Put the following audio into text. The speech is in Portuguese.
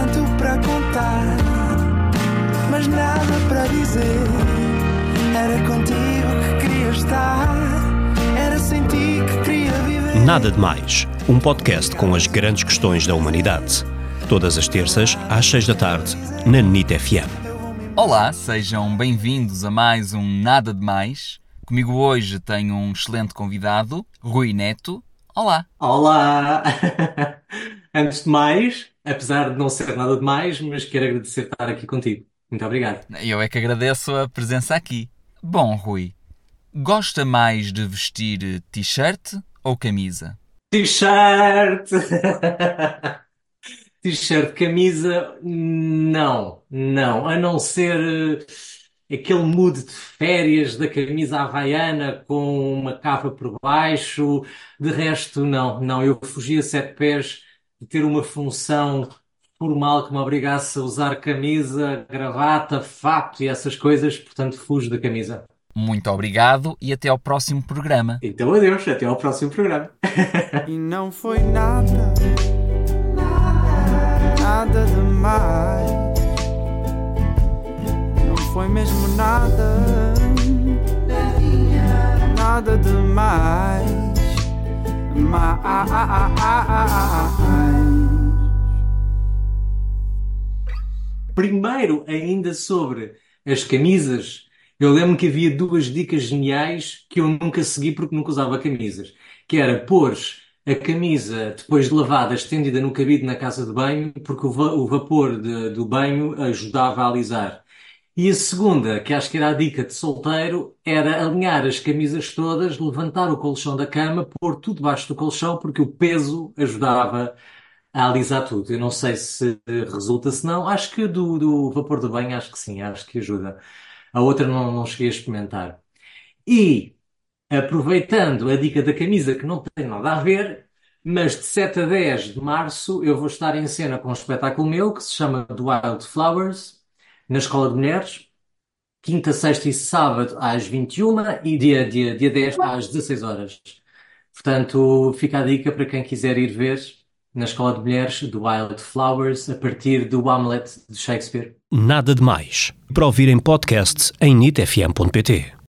tanto para contar, mas nada para dizer. Era contigo que queria estar, era sem ti que queria viver. Nada de Mais, um podcast com as grandes questões da humanidade. Todas as terças, às 6 da tarde, na NIT FM. Olá, sejam bem-vindos a mais um Nada de Mais. Comigo hoje tenho um excelente convidado, Rui Neto. Olá! Olá! Antes de mais, apesar de não ser nada de mais, mas quero agradecer por estar aqui contigo. Muito obrigado. Eu é que agradeço a presença aqui. Bom, Rui, gosta mais de vestir t-shirt ou camisa? T-shirt! T-shirt, camisa, não. A não ser aquele mood de férias da camisa havaiana com uma capa por baixo. De resto, não. Eu fugi a sete pés de ter uma função formal que me obrigasse a usar camisa, gravata, fato e essas coisas, portanto fujo da camisa. Muito obrigado e até ao próximo programa. Então adeus, até ao próximo programa. E não foi nada demais. Não foi mesmo nada demais. Primeiro, ainda sobre as camisas, eu lembro que havia duas dicas geniais que eu nunca segui porque nunca usava camisas. Que era pôr a camisa, depois de lavada, estendida no cabide na casa de banho, porque o vapor do banho ajudava a alisar. E a segunda, que acho que era a dica de solteiro, era alinhar as camisas todas, levantar o colchão da cama, pôr tudo debaixo do colchão, porque o peso ajudava a alisar tudo. Eu não sei se resulta, se não. Acho que do vapor do banho, acho que sim, acho que ajuda. A outra não cheguei a experimentar. E, aproveitando a dica da camisa, que não tem nada a ver, mas de 7 a 10 de março eu vou estar em cena com um espetáculo meu que se chama The Wild Flowers, na Escola de Mulheres, quinta, sexta e sábado às 21h e dia 10 às 16 horas. Portanto, fica a dica para quem quiser ir ver na Escola de Mulheres do Wild Flowers a partir do Hamlet de Shakespeare. Nada de Mais. Para ouvir em podcast em nitfm.pt.